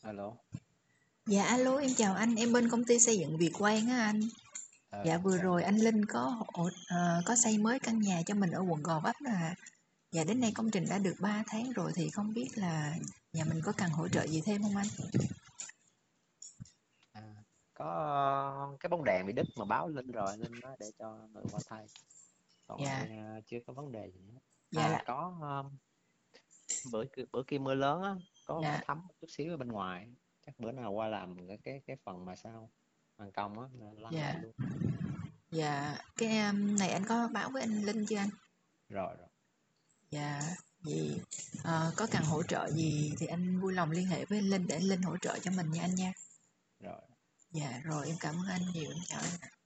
Alo. Dạ alo, em chào anh, em bên công ty xây dựng Việt Quang á anh. Dạ vừa Chào rồi em. anh Linh có xây mới căn nhà cho mình ở quận Gò Vấp nè. Dạ đến nay Ừm, công trình đã được 3 tháng rồi thì không biết là nhà mình có cần hỗ trợ gì thêm không anh? à, có cái bóng đèn bị đứt mà báo Linh rồi, Linh nói để cho người qua thay. Còn Dạ, lại chưa có vấn đề gì hết. dạ là, Có bữa kia mưa lớn á, có dạ, thấm một chút xíu ở bên ngoài. Chắc bữa nào qua làm cái phần mà sao ban công á là lăn lại dạ, luôn. dạ. Cái này anh có báo với anh Linh chưa anh? Rồi rồi. Dạ, vì có cần hỗ trợ gì thì anh vui lòng liên hệ với anh Linh để anh Linh hỗ trợ cho mình nha anh nha. Rồi. Dạ rồi em cảm ơn anh nhiều, em chào anh.